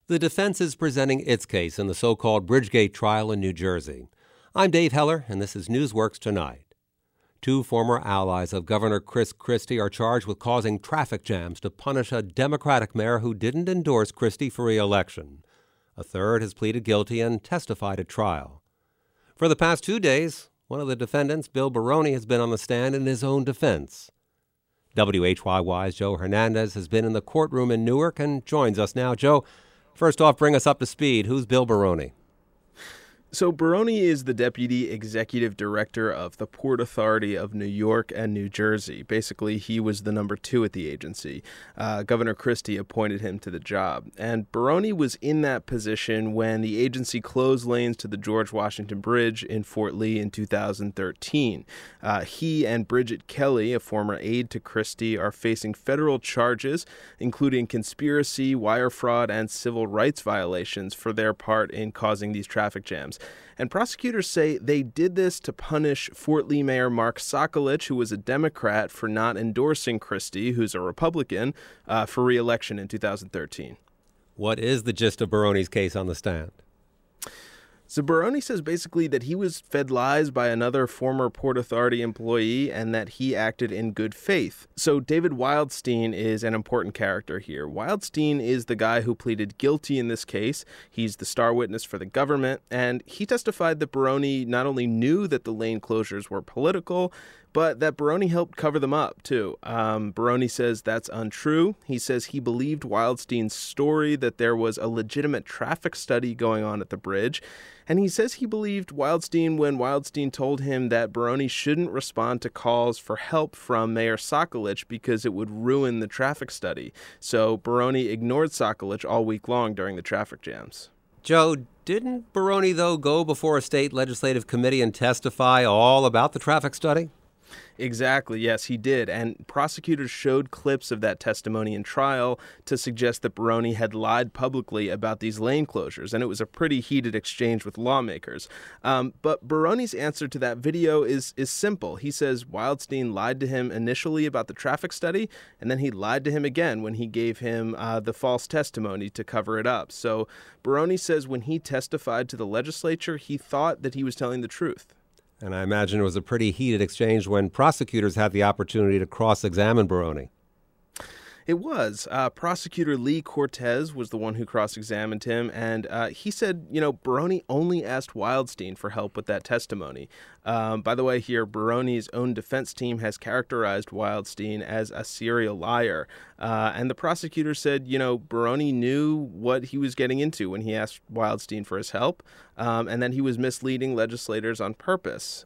The defense is presenting its case in the so-called Bridgegate trial in New Jersey. I'm Dave Heller, and this is Newsworks Tonight. Two former allies of Governor Chris Christie are charged with causing traffic jams to punish a Democratic mayor who didn't endorse Christie for re-election. A third has pleaded guilty and testified at trial. For the past 2 days, one of the defendants, Bill Baroni, has been on the stand in his own defense. WHYY's Joe Hernandez has been in the courtroom in Newark and joins us now. Joe, first off, bring us up to speed. Who's Bill Baroni? So Baroni is the Deputy Executive Director of the Port Authority of New York and New Jersey. Basically, he was the number 2 at the agency. Governor Christie appointed him to the job. And Baroni was in that position when the agency closed lanes to the George Washington Bridge in Fort Lee in 2013. He and Bridget Kelly, a former aide to Christie, are facing federal charges, including conspiracy, wire fraud, and civil rights violations for their part in causing these traffic jams. And prosecutors say they did this to punish Fort Lee Mayor Mark Sokolich, who was a Democrat, for not endorsing Christie, who's a Republican, for re-election in 2013. What is the gist of Baroni's case on the stand? So Baroni says basically that he was fed lies by another former Port Authority employee and that he acted in good faith. So David Wildstein is an important character here. Wildstein is the guy who pleaded guilty in this case. He's the star witness for the government, and he testified that Baroni not only knew that the lane closures were political, but that Baroni helped cover them up, too. Baroni says that's untrue. He says he believed Wildstein's story that there was a legitimate traffic study going on at the bridge. And he says he believed Wildstein when Wildstein told him that Baroni shouldn't respond to calls for help from Mayor Sokolich because it would ruin the traffic study. So Baroni ignored Sokolich all week long during the traffic jams. Joe, didn't Baroni, though, go before a state legislative committee and testify all about the traffic study? Exactly, yes, he did. And prosecutors showed clips of that testimony in trial to suggest that Baroni had lied publicly about these lane closures, and it was a pretty heated exchange with lawmakers. But Baroni's answer to that video is simple. He says Wildstein lied to him initially about the traffic study, and then he lied to him again when he gave him the false testimony to cover it up. So Baroni says when he testified to the legislature, he thought that he was telling the truth. And I imagine it was a pretty heated exchange when prosecutors had the opportunity to cross-examine Baroni. It was. Prosecutor Lee Cortez was the one who cross-examined him, and he said, Baroni only asked Wildstein for help with that testimony. By the way, here, Baroni's own defense team has characterized Wildstein as a serial liar. And the prosecutor said, Baroni knew what he was getting into when he asked Wildstein for his help, and that he was misleading legislators on purpose.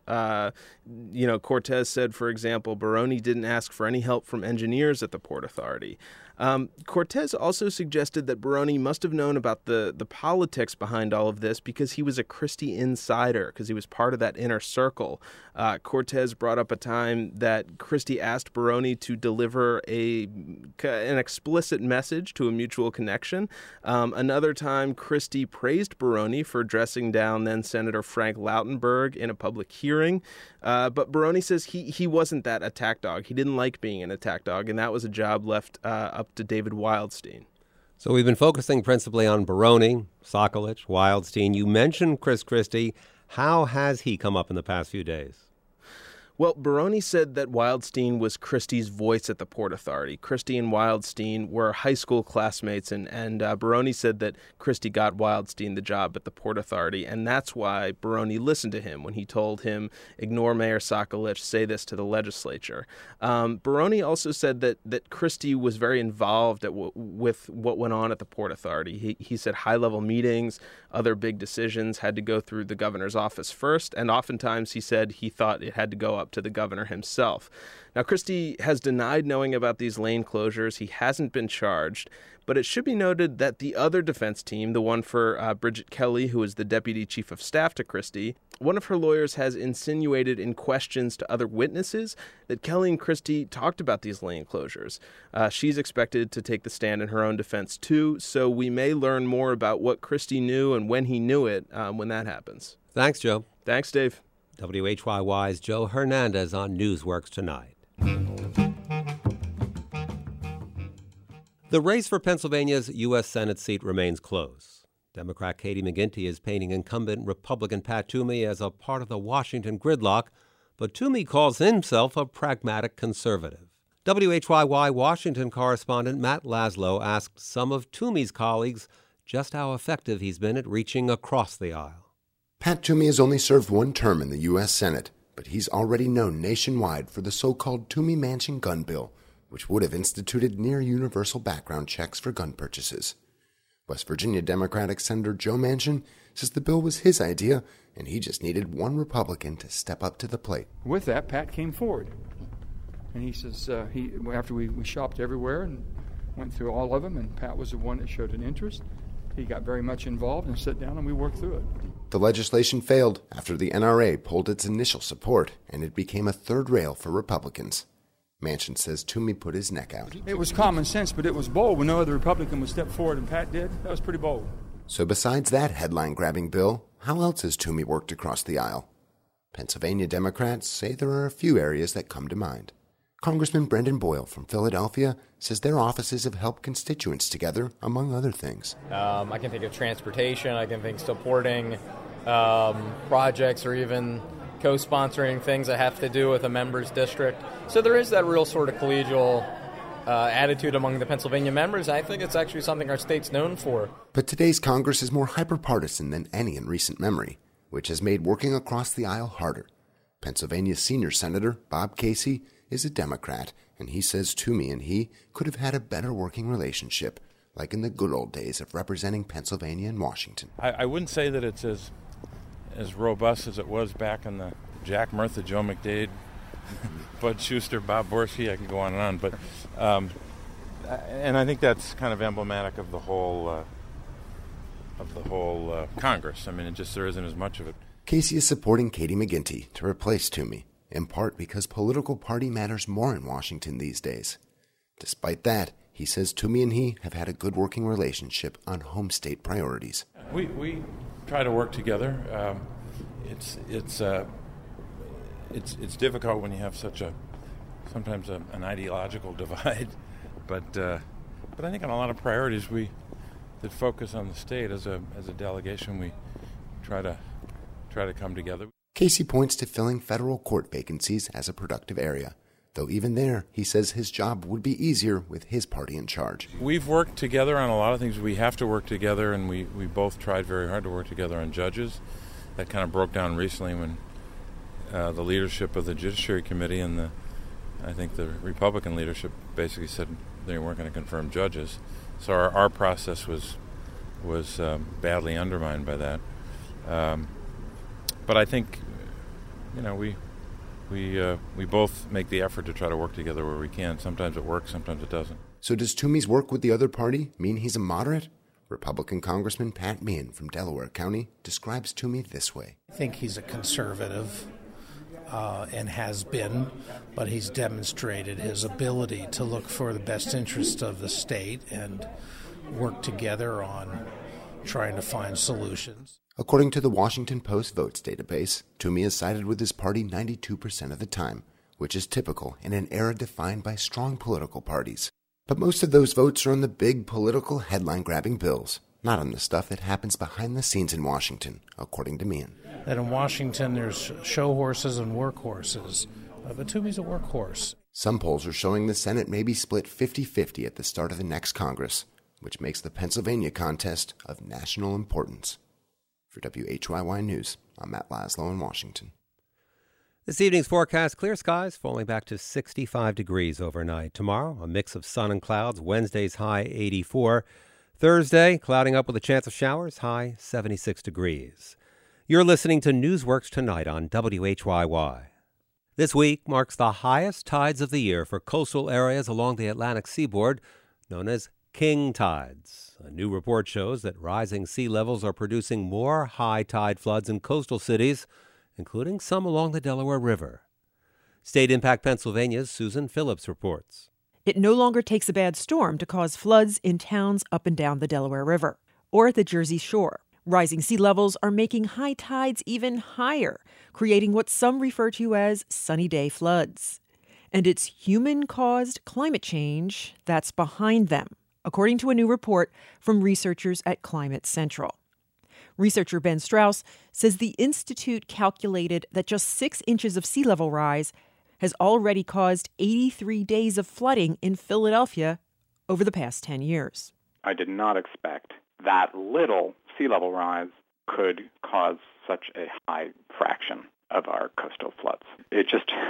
Cortez said, for example, Baroni didn't ask for any help from engineers at the Port Authority. Cortez also suggested that Baroni must have known about the politics behind all of this because he was a Christie insider, because he was part of that inner circle. Cortez brought up a time that Christie asked Baroni to deliver an explicit message to a mutual connection. Another time, Christie praised Baroni for dressing down then-Senator Frank Lautenberg in a public hearing. But Baroni says he wasn't that attack dog. He didn't like being an attack dog, and that was a job left up to David Wildstein. So we've been focusing principally on Baroni, Sokolich, Wildstein. You mentioned Chris Christie. How has he come up in the past few days? Well, Baroni said that Wildstein was Christie's voice at the Port Authority. Christie and Wildstein were high school classmates, and Baroni said that Christie got Wildstein the job at the Port Authority, and that's why Baroni listened to him when he told him, ignore Mayor Sokolich, say this to the legislature. Baroni also said that Christie was very involved with what went on at the Port Authority. He said high-level meetings, other big decisions had to go through the governor's office first, and oftentimes he said he thought it had to go up to the governor himself. Now, Christie has denied knowing about these lane closures. He hasn't been charged, but it should be noted that the other defense team, the one for Bridget Kelly, who is the deputy chief of staff to Christie, one of her lawyers has insinuated in questions to other witnesses that Kelly and Christie talked about these lane closures. She's expected to take the stand in her own defense, too, so we may learn more about what Christie knew and when he knew it when that happens. Thanks, Joe. Thanks, Dave. WHYY's Joe Hernandez on Newsworks Tonight. The race for Pennsylvania's U.S. Senate seat remains close. Democrat Katie McGinty is painting incumbent Republican Pat Toomey as a part of the Washington gridlock, but Toomey calls himself a pragmatic conservative. WHYY Washington correspondent Matt Laszlo asked some of Toomey's colleagues just how effective he's been at reaching across the aisle. Pat Toomey has only served one term in the U.S. Senate, but he's already known nationwide for the so-called Toomey Manchin gun bill, which would have instituted near-universal background checks for gun purchases. West Virginia Democratic Senator Joe Manchin says the bill was his idea, and he just needed one Republican to step up to the plate. With that, Pat came forward. And he says, after we shopped everywhere and went through all of them, and Pat was the one that showed an interest, he got very much involved and sat down and we worked through it. The legislation failed after the NRA pulled its initial support, and it became a third rail for Republicans. Manchin says Toomey put his neck out. It was common sense, but it was bold. When no other Republican would step forward and Pat did, that was pretty bold. So besides that headline-grabbing bill, how else has Toomey worked across the aisle? Pennsylvania Democrats say there are a few areas that come to mind. Congressman Brendan Boyle from Philadelphia says their offices have helped constituents together, among other things. I can think of transportation. I can think supporting projects or even co-sponsoring things that have to do with a member's district. So there is that real sort of collegial attitude among the Pennsylvania members. I think it's actually something our state's known for. But today's Congress is more hyper-partisan than any in recent memory, which has made working across the aisle harder. Pennsylvania's senior senator, Bob Casey, is a Democrat, and he says Toomey and he could have had a better working relationship, like in the good old days of representing Pennsylvania and Washington. I wouldn't say that it's as robust as it was back in the Jack Murtha, Joe McDade, Bud Schuster, Bob Borski. I can go on and on, but and I think that's kind of emblematic of the whole Congress. I mean, there isn't as much of it. Casey is supporting Katie McGinty to replace Toomey, in part because political party matters more in Washington these days. Despite that, he says Toomey and he have had a good working relationship on home state priorities. We try to work together. It's difficult when you have sometimes an ideological divide, but I think on a lot of priorities that focus on the state as a delegation, we try to come together. Casey points to filling federal court vacancies as a productive area, though even there, he says his job would be easier with his party in charge. We've worked together on a lot of things. We have to work together, and we both tried very hard to work together on judges. That kind of broke down recently when the leadership of the Judiciary Committee and I think the Republican leadership basically said they weren't going to confirm judges. So our process was badly undermined by that. But I think, we both make the effort to try to work together where we can. Sometimes it works, sometimes it doesn't. So does Toomey's work with the other party mean he's a moderate? Republican Congressman Pat Meehan from Delaware County describes Toomey this way. I think he's a conservative and has been, but he's demonstrated his ability to look for the best interest of the state and work together on trying to find solutions. According to the Washington Post Votes database, Toomey is sided with his party 92% of the time, which is typical in an era defined by strong political parties. But most of those votes are on the big political headline-grabbing bills, not on the stuff that happens behind the scenes in Washington, according to Meehan. That in Washington there's show horses and workhorses, but Toomey's a workhorse. Some polls are showing the Senate may be split 50-50 at the start of the next Congress, which makes the Pennsylvania contest of national importance. For WHYY News, I'm Matt Laszlo in Washington. This evening's forecast, clear skies, falling back to 65 degrees overnight. Tomorrow, a mix of sun and clouds. Wednesday's high 84. Thursday, clouding up with a chance of showers, high 76 degrees. You're listening to Newsworks Tonight on WHYY. This week marks the highest tides of the year for coastal areas along the Atlantic seaboard, known as king tides. A new report shows that rising sea levels are producing more high tide floods in coastal cities, including some along the Delaware River. State Impact Pennsylvania's Susan Phillips reports. It no longer takes a bad storm to cause floods in towns up and down the Delaware River or at the Jersey Shore. Rising sea levels are making high tides even higher, creating what some refer to as sunny day floods. And it's human-caused climate change that's behind them. according to a new report from researchers at Climate Central. Researcher Ben Strauss says the institute calculated that just 6 inches of sea level rise has already caused 83 days of flooding in Philadelphia over the past 10 years. I did not expect that little sea level rise could cause such a high fraction of our coastal floods. It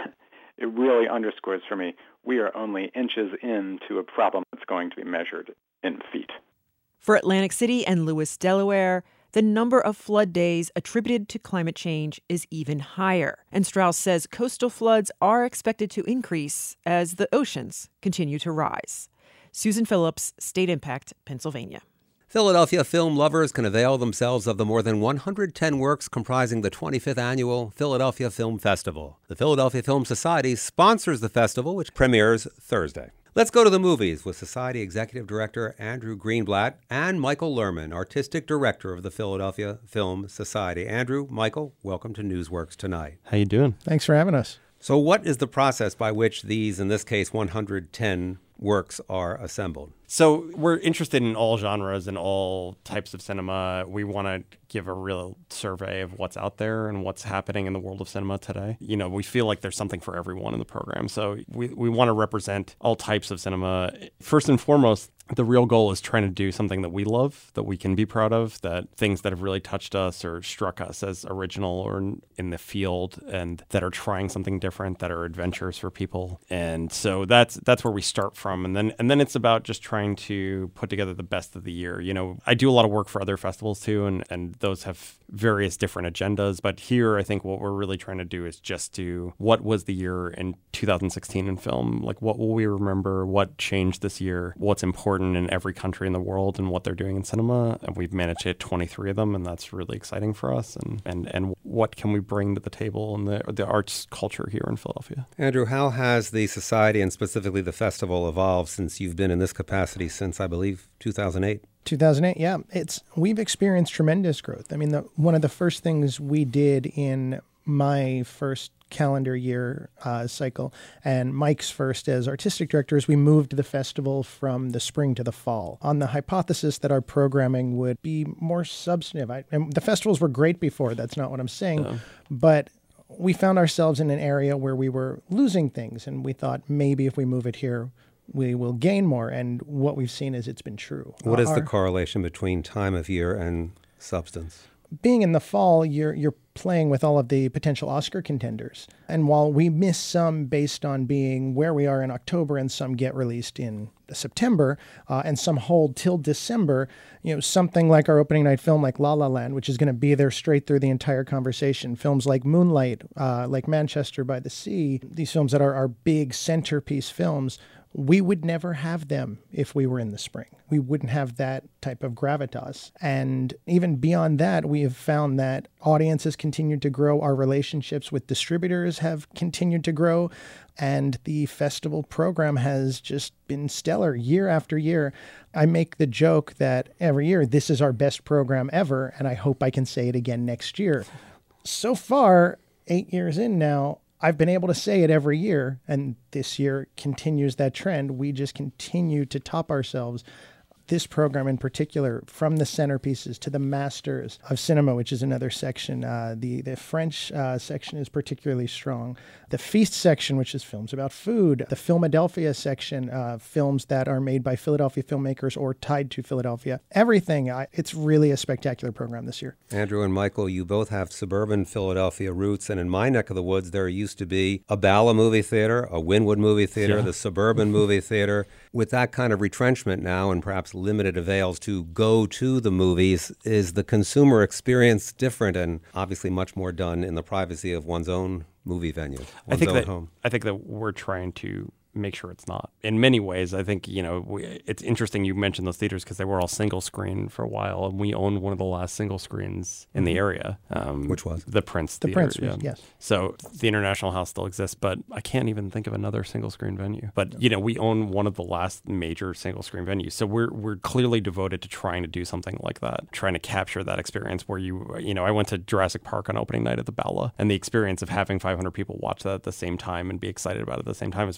really underscores for me, we are only inches into a problem that's going to be measured in feet. For Atlantic City and Lewis, Delaware, the number of flood days attributed to climate change is even higher. And Strauss says coastal floods are expected to increase as the oceans continue to rise. Susan Phillips, State Impact, Pennsylvania. Philadelphia film lovers can avail themselves of the more than 110 works comprising the 25th annual Philadelphia Film Festival. The Philadelphia Film Society sponsors the festival, which premieres Thursday. Let's go to the movies with Society Executive Director Andrew Greenblatt and Michael Lerman, Artistic Director of the Philadelphia Film Society. Andrew, Michael, welcome to Newsworks Tonight. How you doing? Thanks for having us. So what is the process by which these, in this case, 110 works are assembled? So we're interested in all genres and all types of cinema. We want to give a real survey of what's out there and what's happening in the world of cinema today. You know, we feel like there's something for everyone in the program. So we want to represent all types of cinema. First and foremost, the real goal is trying to do something that we love, that we can be proud of, that things that have really touched us or struck us as original or in the field and that are trying something different, that are adventures for people. And so that's where we start from. And then it's about just trying to put together the best of the year. You know, I do a lot of work for other festivals too, and those have various different agendas. But here, I think what we're really trying to do is just do what was the year in 2016 in film? Like, what will we remember? What changed this year? What's important in every country in the world and what they're doing in cinema? And we've managed to hit 23 of them, and that's really exciting for us. And what can we bring to the table in the arts culture here in Philadelphia? Andrew, how has the society and specifically the festival evolved since you've been in this capacity since, I believe, 2008? 2008, yeah. We've experienced tremendous growth. I mean, one of the first things we did in my first calendar year cycle and Mike's first as artistic director is we moved the festival from the spring to the fall on the hypothesis that our programming would be more substantive. And the festivals were great before, that's not what I'm saying, but we found ourselves in an area where we were losing things, and we thought maybe if we move it here, we will gain more. And what we've seen is it's been true. What is the correlation between time of year and substance? Being in the fall, you're playing with all of the potential Oscar contenders. And while we miss some based on being where we are in October and some get released in September and some hold till December, you know, something like our opening night film like La La Land, which is going to be there straight through the entire conversation, films like Moonlight, like Manchester by the Sea, these films that are our big centerpiece films, we would never have them if we were in the spring. We wouldn't have that type of gravitas. And even beyond that, we have found that audiences continue to grow. Our relationships with distributors have continued to grow. And the festival program has just been stellar year after year. I make the joke that every year, this is our best program ever, and I hope I can say it again next year. So far, 8 years in now, I've been able to say it every year, and this year continues that trend. We just continue to top ourselves. This program in particular, from the centerpieces to the masters of cinema, which is another section. The French section is particularly strong. The feast section, which is films about food. The Philadelphia section, films that are made by Philadelphia filmmakers or tied to Philadelphia. Everything. It's really a spectacular program this year. Andrew and Michael, you both have suburban Philadelphia roots, and in my neck of the woods, there used to be a Bala movie theater, a Wynwood movie theater, the suburban movie theater. With that kind of retrenchment now and perhaps limited avails to go to the movies, is the consumer experience different and obviously much more done in the privacy of one's own movie venue, one's own home? I think that we're trying to make sure it's not. In many ways, I think, you know, it's interesting you mentioned those theaters because they were all single screen for a while, and we owned one of the last single screens in the area. Which was? The Prince Theater. The Prince, yes. So the International House still exists, but I can't even think of another single screen venue. But, you know, we own one of the last major single screen venues. So we're clearly devoted to trying to do something like that, trying to capture that experience where you know, I went to Jurassic Park on opening night at the Bala, and the experience of having 500 people watch that at the same time and be excited about it at the same time is what I hope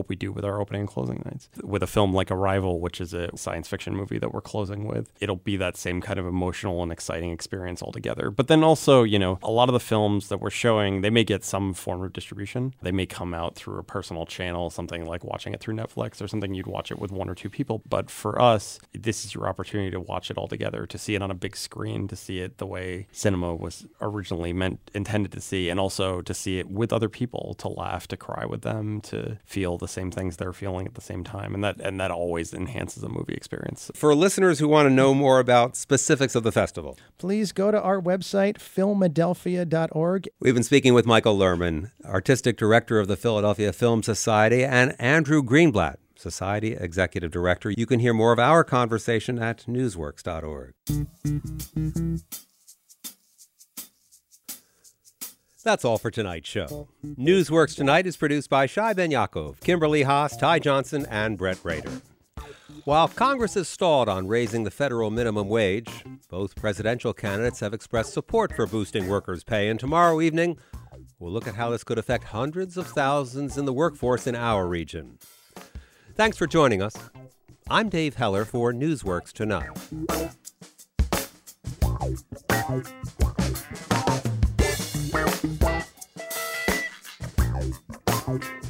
what we do with our opening and closing nights. With a film like Arrival, which is a science fiction movie that we're closing with, it'll be that same kind of emotional and exciting experience altogether. But then also, a lot of the films that we're showing, they may get some form of distribution. They may come out through a personal channel, something like watching it through Netflix or something you'd watch it with one or two people. But for us, this is your opportunity to watch it all together, to see it on a big screen, to see it the way cinema was originally intended to see, and also to see it with other people, to laugh, to cry with them, to feel the same things they're feeling at the same time. And that always enhances a movie experience. For listeners who want to know more about specifics of the festival, please go to our website, Filmadelphia.org. We've been speaking with Michael Lerman, Artistic Director of the Philadelphia Film Society, and Andrew Greenblatt, Society Executive Director. You can hear more of our conversation at newsworks.org. That's all for tonight's show. Newsworks Tonight is produced by Shai Ben Yaakov, Kimberly Haas, Ty Johnson, and Brett Rader. While Congress has stalled on raising the federal minimum wage, both presidential candidates have expressed support for boosting workers' pay. And tomorrow evening, we'll look at how this could affect hundreds of thousands in the workforce in our region. Thanks for joining us. I'm Dave Heller for Newsworks Tonight.